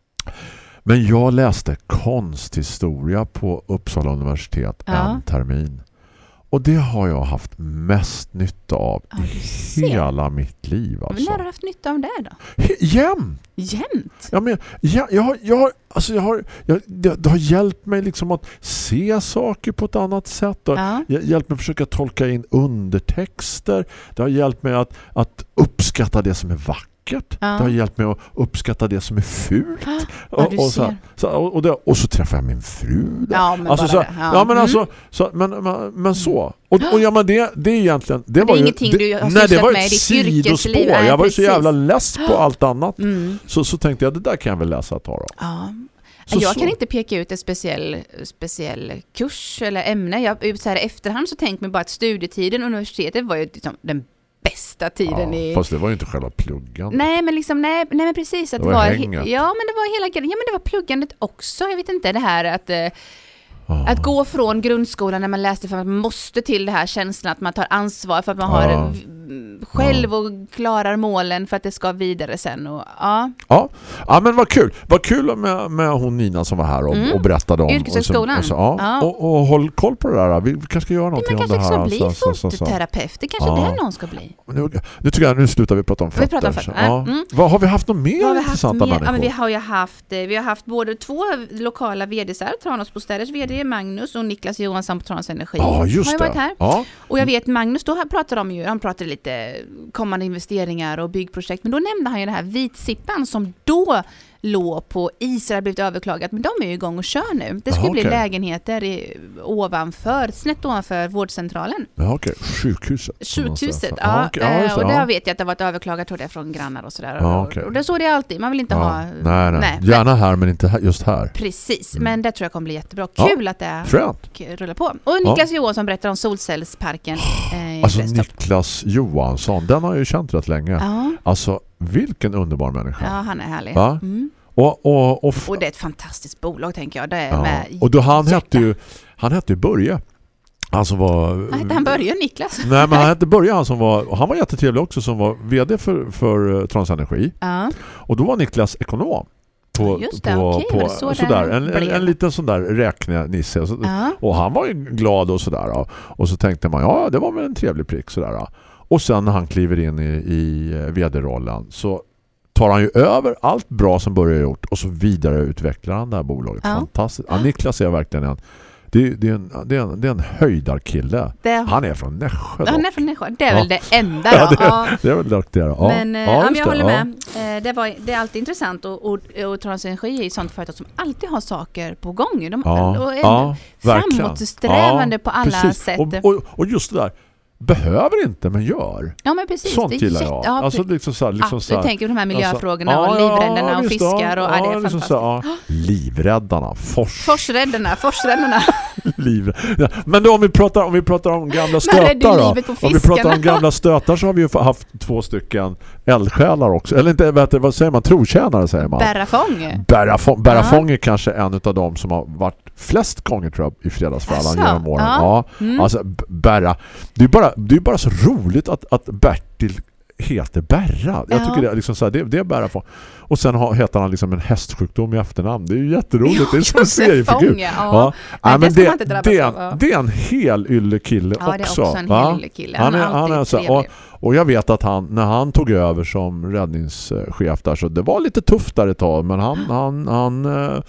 Men jag läste konsthistoria på Uppsala universitet ja. en termin. Och det har jag haft mest nytta av ja, hela mitt liv. Alltså. Men när har du haft nytta av det då? Jämt! Jämt? Ja, men, jag, jag, har, jag, har, alltså jag har, jag, det, det har hjälpt mig liksom att se saker på ett annat sätt. Och ja. hjälpt mig att försöka tolka in undertexter. Det har hjälpt mig att, att uppskatta det som är vackert. Ja. Det har hjälpt mig att uppskatta det som är fult. Ja, och, och, så, så, och, det, och så träffar jag min fru. Ja, men alltså, så, ja. ja, men, mm. alltså, så, men, men, men så. Och, och ja, men det, det är egentligen... Det, det var är ju, ingenting det, du har nej, det var med ett i ditt yrkesliv. Jag nej, var ju precis. så jävla less på allt annat. Mm. Så, så tänkte jag, det där kan jag väl läsa ett tag då. Ja. Så, jag så. kan inte peka ut en speciell, speciell kurs eller ämne. Jag, så här, efterhand så tänkte jag bara att studietiden universitetet var ju liksom den bästa tiden ja, i... Fast det var ju inte själva pluggan. Nej, men liksom, nej, nej men precis. Att det var, var he- ja, men det var hela grejen. Ja, men det var pluggandet också. Jag vet inte, det här att... Eh, oh. Att gå från grundskolan när man läste för att man måste till det här känslan att man tar ansvar för att man har ja. själv och klarar målen för att det ska vidare sen. Och, ja. Ja. ja, men vad kul. Vad kul med, med hon Nina som var här och, och berättade om yrkeshögskolan. Och, så, och, så, ja. Ja. Och, och håll koll på det där. Vi kanske ska göra någonting om det här. Man kanske ska bli fototerapeut. Det kanske ja. det någon ska bli. Nu, nu tycker jag nu slutar vi prata om fötter. Vi pratar om fötter. Ja. Mm. Vad har vi haft något mer intressanta människor? Ja, men vi har ju haft vi har haft både två lokala vd:ar, Tranås Bostäders vd Magnus och Niklas Johansson på Tranås Energi. Ja, just har varit här. Ja. Och jag vet Magnus då pratade om ju han pratade lite kommande investeringar och byggprojekt, men då nämnde han ju det här Vitsippan som då låg på is, har blivit överklagat, men de är ju igång och kör nu. Det ska Aha, bli okay. lägenheter i, ovanför, snett ovanför vårdcentralen. Ja, okej. Okay. Sjukhuset. Sjukhuset, ja. ja, okay. ja och ja. där vet jag att det har varit överklagat tror jag, från grannar och sådär. Ja, okay. Och det så det är alltid. Man vill inte ja. ha... Nej, nej. nej. Gärna här, men inte här, just här. Precis, mm. men det tror jag kommer bli jättebra. Kul ja. att det Fränt. rullar på. Och Niklas ja. Johansson berättar om solcellsparken. Eh, alltså Niklas Johansson, den har jag ju känt rätt länge. Ja. Alltså, vilken underbar människa. Ja, han är härlig. Va? Mm. Och, och, och, f- och det är ett fantastiskt bolag tänker jag. Det är ja. med och då han hette ju han hette ju Börje. Han som var hette han Börje Niklas? Nej, men han hette Börje, han som var han var jättetrevlig också, som var vd för för uh, Tranås Energi. Ja. Och då var Niklas ekonom. På, Just det, på, okej, på, så sådär, en, en, en liten sån där räknenisse. Så, ja. Och han var ju glad och sådär. Och, och så tänkte man, ja det var väl en trevlig prick sådär. Och sen när han kliver in i, i vd-rollen så tar han ju över allt bra som Börje gjort och så vidare utvecklar han det här bolaget. Ja. Fantastiskt. Ja, Niklas är verkligen en det, det, är en, det, är en, det är en höjdarkille. Det, han är från Nässjö. Han är från Nässjö. Det är ja. väl det enda då. Ja, det, ja. det är väl dock det. Ja. Men ja, ja, jag håller det, med. Ja. Det, var, det är alltid intressant och, och, och Tranås Energi är ett sånt företag som alltid har saker på gång. De ja. är ja, framåtsträvande ja, på alla precis. sätt. Och, och, och just det där. Behöver inte, men gör. Ja, men precis. Sånt det är gillar jätte, jag. Ja, alltså liksom så här, liksom ja, så här, du tänker på de här miljöfrågorna alltså, och livränderna ja, och fiskar och ja, ja, det är liksom fantastiskt. Så, ja. Livräddarna, fors. Forsräddarna, forsräddarna. Liv. Ja, men då om vi pratar om vi pratar om gamla stötar då. Om vi pratar om gamla stötar så har vi ju haft två stycken eldsjälar också. Eller inte, vet du, vad säger man? Trotjänare säger man. Bärafång. Bärafång, Bärafång är kanske en av dem som har varit flest gånger tror jag i fredagsfrallan genom åren. Ja. Ja. Mm. Alltså Bära. Det är bara det är bara så roligt att att Bertil heter Berra. Jag tycker det är liksom så här, det, det är Bärafång. Och sen har, heter han liksom en hästsjukdom i efternamn. Det är ju jätteroligt. Ja, det är som en seriefigur. Ja. Ja. Men, men det, det, det, är, det är en hel yllekille ja, också. Ja, det är också en hel yllekille. Han, han, är, han är alltså, och, och jag vet att han, när han tog över som räddningschef där, så det var lite tufft där ett tag. Men han, han, han, han,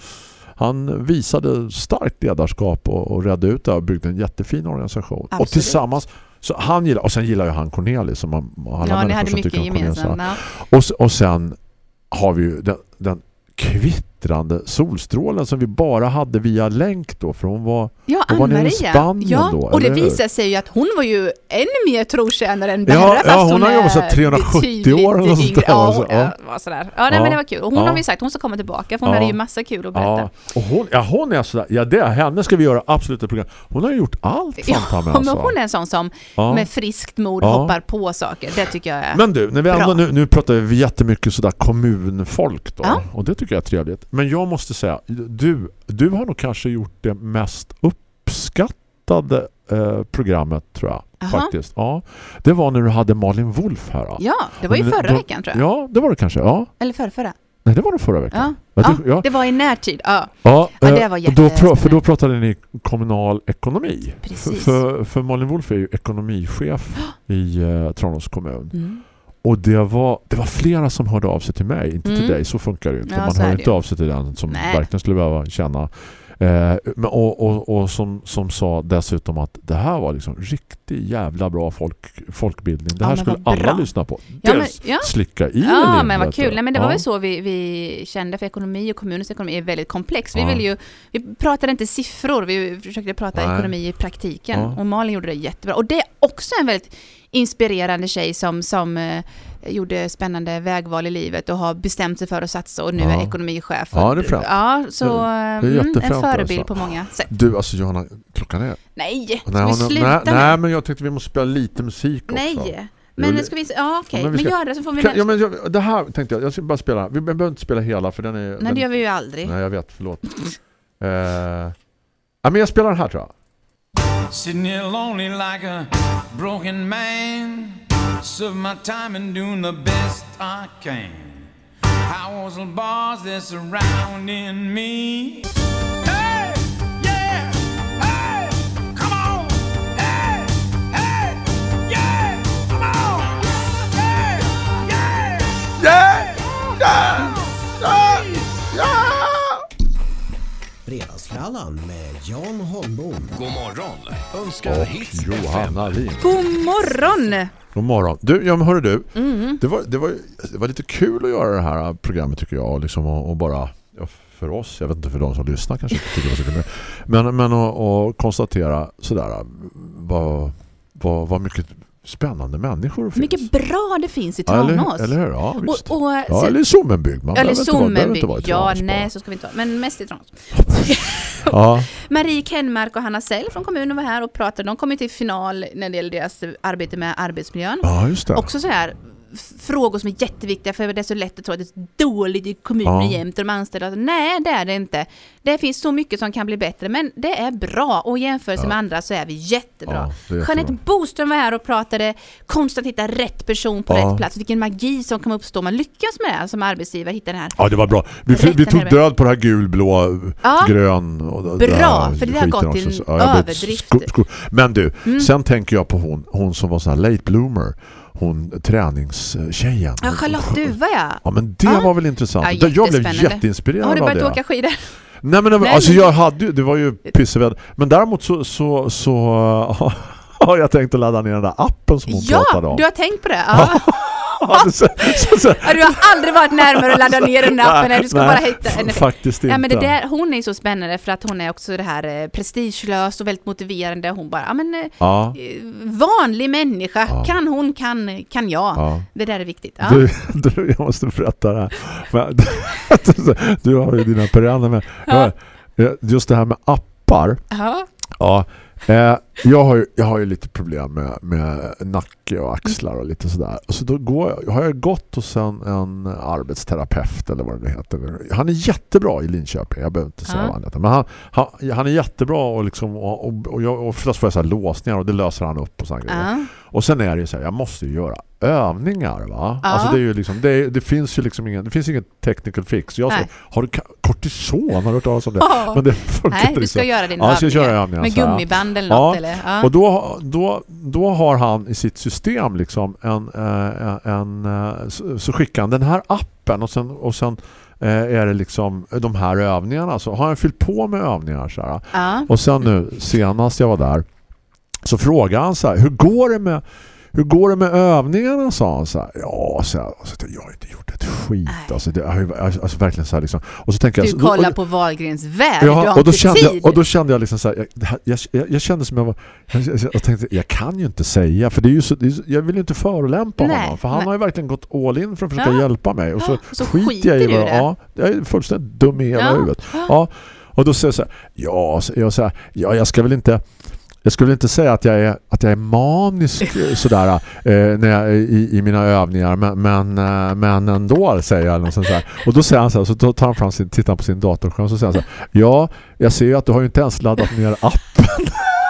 han visade starkt ledarskap och, och räddade ut det och byggde en jättefin organisation. Absolut. Och tillsammans så han gillar, och sen gillar ju han Cornelis som man, alla ja, ni hade mycket gemensamt. Ja. Och, och sen har vi ju den, den kvitt glittrande solstrålen som vi bara hade via länk då, för hon var, ja, hon var nere i Spanien ja, då. Och det eller? visar sig ju att hon var ju ännu mer trotjänare än Ja, Berra, ja, fast hon hon har jobbat så är trehundrasjuttio år eller sånt yngre. där, Ja, alltså. hon, ja. Var sådär. Ja, nej, Ja. men det var kul. Och hon Ja. har vi sagt hon ska komma tillbaka, för hon Ja. hade ju massa kul att berätta. Ja, och hon, ja, hon är sådär, ja det, henne ska vi göra absolut ett program. Hon har ju gjort allt Ja, fan med, men alltså. hon är en sån som Ja. med friskt mod Ja. hoppar på saker. Det tycker jag är Men du, när vi ändå, nu, nu pratar vi jättemycket sådär kommunfolk då. Ja. Och det tycker jag är trevligt. Men jag måste säga, du, du har nog kanske gjort det mest uppskattade eh, programmet, tror jag. Aha. Faktiskt. Ja. Det var när du hade Malin Wolf här. Ja, det var ju Men förra då- veckan, tror jag. Ja, det var det kanske. Ja. Eller förra, förra. Nej, det var det förra veckan. Ja. Ja, Ja, det, ja. det var i närtid. Ja. Ja, Ja, det eh, var och då, pra- jättespännande. för då pratade ni kommunal ekonomi. Precis. För, för, för Malin Wolf är ju ekonomichef i eh, Tranås kommun. Mm. Och det var, det var flera som hörde av sig till mig. Inte till Mm. dig, så funkar det ju inte. Ja, Man så är hör det inte ju. av sig till den som Nej. verkligen skulle behöva känna. Eh, men, och och, och som, som sa dessutom att det här var liksom riktigt jävla bra folk, folkbildning. Det Ja, här men skulle vad alla bra. lyssna på. Ja, Dels men- ja. slicka i Ja, det men vad vet kul. du. Nej, men det var Ja. väl så vi, vi kände, för ekonomi och kommunens ekonomi är väldigt komplex. Vi Ja. ville ju, vi pratade inte siffror, vi försökte prata Nej. ekonomi i praktiken. Ja. Och Malin gjorde det jättebra. Och det är också en väldigt inspirerande tjej som, som eh, gjorde spännande vägval i livet och har bestämt sig för att satsa och nu Ja. är ekonomichef. Ja, det är främt. Ja, så Det- det är mm, en jättefrämt, förebild alltså. på många sätt. Du, alltså Johanna, klockan är... Nej, ska Nej, vi hon- sluta nej, nu? nej, men jag tänkte vi måste spela lite musik också. Nej. Men vill- ska vi... Ja, okej. Ja, men men vi ska- gör det så får vi... Kan, ja, men jag, det här tänkte jag, jag ska bara spela. Vi behöver inte spela hela för den är... Nej, den, det gör vi ju aldrig. Nej, jag vet, förlåt. eh, ja, men jag spelar den här, tror jag. Sitting here lonely like a broken man, serve my time and doing the best I can. Hours and bars that surrounding me. Hey, yeah, hey, come on, hey, hey, yeah, come on, hey, yeah, Yeah! Yeah! Yeah! Yeah! Fredagsfrallan med Jan Holmbom. God morgon önskar Och Hits F M. Johanna Lin. God morgon! God morgon. Du, ja, men hörru du. Mm. Det, var, det, var, det var lite kul att göra det här programmet, tycker jag. Liksom, och, och bara... Ja, för oss, jag vet inte för de som lyssnar kanske inte tycker det var så kul. Men, men att och konstatera sådär vad, vad, vad mycket spännande människor det finns. Mycket bra det finns i Ja, Tranås. eller, eller hur? Ja, visst. Och, och, Ja, eller i Sommenbygd. Man eller behöver inte vara- behöver Sommenby. inte vara i Ja, Tranås nej, bara. så ska vi inte vara. Men mest i Tranås. Ja. Marie Kenmark och Hanna Sell från kommunen var här och pratade. De kom ju till final när det gäller deras arbete med arbetsmiljön. Ja, just det. Också så här f- frågor som är jätteviktiga, för det är så lätt att tro att det är dåligt i kommunen Ja. jämt och de anställda. Nej, det är det inte. Det finns så mycket som kan bli bättre, men det är bra, och i jämförelse Ja. med andra så är vi jättebra. Ja, det är jättebra. Jeanette Boström var här och pratade konst att hitta rätt person på Ja. rätt plats. Vilken magi som kan uppstå. Man lyckas med det som arbetsgivare, hitta den här. Ja, det var bra. Vi, Rätten vi tog är det. död på det här gulblå, Ja. grön. Och det Bra, här för det har gått skiten till också. Ja, jag vet, överdrift. sko- sko- Men du, Mm. sen tänker jag på hon, hon som var sån här late bloomer. Hon träningstjejen. Ja, Charlotte Duva, ja. Ja, men det Ja. var väl intressant. Ja, jag blev jättespännande. jätteinspirerad Har du av börjat det. åka skidor? Nej, men Nej, alltså men- jag hade ju, det var ju pisseväd. Men däremot så, så, så har jag tänkt att ladda ner den där appen som hon pratade Ja, om. du har tänkt på det. Ja. Ja, det- så, så, så. Ja, du har aldrig varit närmare att ladda ner den appen. Nej, du ska Nej, bara hitta f- en. faktiskt inte. Ja, men det där, hon är så spännande för att hon är också det här eh, prestigelös och väldigt motiverande. Hon bara, ja men eh, Ja. vanlig människa. Ja. Kan hon, kan, kan jag. Ja. Det där är viktigt. Ja. Du, du, jag måste berätta det här. Men, du har ju dina perenner med. Ja. Just det här med appar. Ja. Ja, eh, jag, har ju, jag har ju lite problem med, med nacke och axlar och lite sådär. Och så då går jag, har jag gått hos en, en arbetsterapeut eller vad det nu heter. Han är jättebra i Linköping, jag behöver inte säga Ja. vad han heter. Men han, han, han är jättebra och, liksom, och, och, och, jag, och oftast får jag så här låsningar och det löser han upp och sådana grejer. Ja. Och sen är det ju så här, jag måste ju göra övningar, va? Ja. Alltså det är ju liksom, det, är, det finns ju liksom ingen, det finns ingen technical fix. Jag Nej. säger, har du ka- kortison? Har du hört talas om det? Ja. Men det funkar Nej, inte du ska liksom. göra dina Ja, jag ska övningar. köra övningar Med så här. gummiband eller Ja. något. Eller? Ja. Och då, då, då har han i sitt system liksom en, eh, en eh, så, så skickar han den här appen och sen, och sen eh, är det liksom de här övningarna. Så har han fyllt på med övningar så här. Ja. Och sen nu, senast jag var där, så frågade han så här, hur går det med hur går det med övningarna, sa han så här. Ja, så här, så jag har inte gjort ett skit. Alltså, det är alltså, verkligen så här liksom. Och så tänker du jag, kollar och, på Wahlgrens värld, ja, du har och då inte kände tid. Jag, och då kände jag liksom så här, jag, jag, jag, jag kände som jag var jag, jag, jag tänkte, jag kan ju inte säga, för det är ju så, det är så jag vill ju inte förolämpa nej, honom, för han nej. har ju verkligen gått all in för att försöka ja. hjälpa mig, och så, så skiter jag i vad, ja, jag är fullständigt dum i hela ja. huvudet. Ja. Och då säger jag så här, ja, jag, så här, ja, jag ska väl inte Jag skulle inte säga att jag är, att jag är manisk sådär eh, när jag, i, i mina övningar, men, men, men ändå säger jag något sånt där. Och då säger han så här, så tar han fram sin, tittar på sin datorskärm och så säger han så här, ja, jag ser ju att du har ju inte ens laddat ner appen.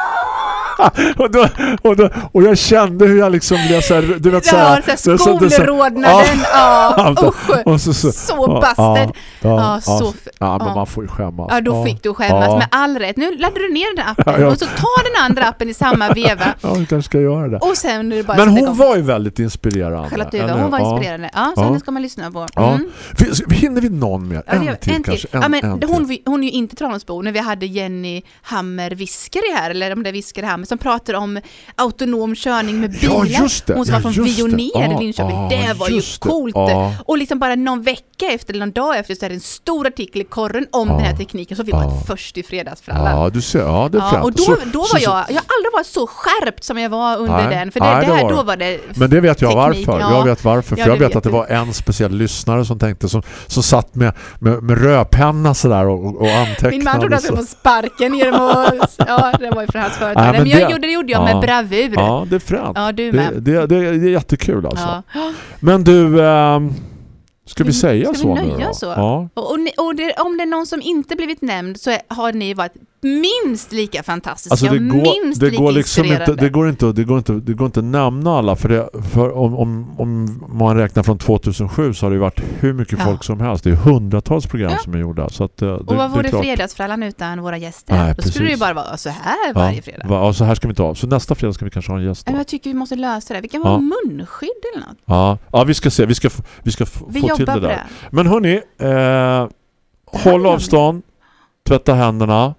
och, då, och, då, och jag kände hur jag liksom blev så här, du vet så här, ja, så skolrodnaden, ja, usch, så, så, så bastard. Ja, ja, så, ja, men man får ju skämmas. Ja, då fick du skämmas ja. med all rätt. Nu laddar du ner den appen ja, ja. och så tar den andra appen i samma veva. Ja, jag kanske ska göra det. Och sen är det bara men hon var ju väldigt inspirerande. Charlotte Duva, hon var inspirerande. Ja, så ja. henne ska man lyssna på. Mm. Ja. Hinner vi någon mer? Ja, en, en till en kanske. Till. En, ja, men en hon, till. hon är ju inte Tranåsbo när vi hade Jenny Hammer Viskare här, eller om det är Viskare Hammer, som pratar om autonom körning med bilar. Ja, just det. Hon som ja, var från Vioner i Linköping. Ah, det var ju coolt. Ah. Och liksom bara någon vecka efter, eller någon dag efter, så är det en stor artikel i Korren om ah. den här tekniken, så vi var ah. först i fredagsfrallan. Ja, du ser. Ja, det är ja, och då, så, då var så, jag, jag har aldrig varit så skärpt som jag var under nej, den. För det, nej, det här, det var, då var det men det vet jag teknik, varför. ja. Jag vet varför. För ja, jag vet, vet att det du. var en speciell lyssnare som tänkte, som, som satt med, med, med rödpenna sådär och, och antecknade. Min man trodde att jag var sparken genom och, ja, det var ju för hans företag. Ja, men, men jag det, gjorde, det gjorde jag ja, med bravur. Ja, det är fränt. Ja, du med. Det, det, det, det är jättekul alltså. Ja. Men du... Ähm, Ska vi säga ska så vi nöja nu då? Så? Ja. Och, och, och det, om det är någon som inte blivit nämnd, så har ni varit minst lika fantastiska, alltså det och går, minst det lika går liksom inspirerande. Inte, det går inte det går inte det går inte att nämna alla, för det, för om, om, om man räknar från tjugohundrasju så har det varit hur mycket ja. folk som helst. Det är hundratals program ja. som är gjorda, så att det, och vad vore klart. Fredagsfrallan utan våra gäster? Nej, då precis. skulle det ju bara vara så här varje ja. fredag. Ja, så här ska vi ta. Så nästa fredag ska vi kanske ha en gäst då. Men jag tycker vi måste lösa det. Vi kan vara ja. munskydd eller något. Ja, ja vi ska se. Vi ska vi ska vi få till det där. Det. Men hörni, eh, håll avstånd, tvätta händerna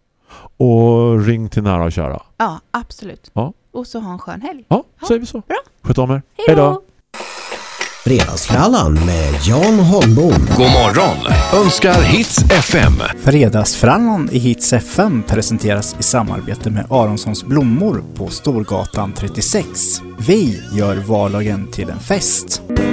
och ring till nära och kära. Ja, absolut. Ja. Och så ha en skön helg. Ja, ja. Säger vi så. Bra. Sköt om er. Hej då. Fredagsfrallan med Jan Holmbom. God morgon önskar Hits F M. Fredagsfrallan i Hits F M presenteras i samarbete med Aronssons blommor på Storgatan trettiosex. Vi gör vardagen till en fest.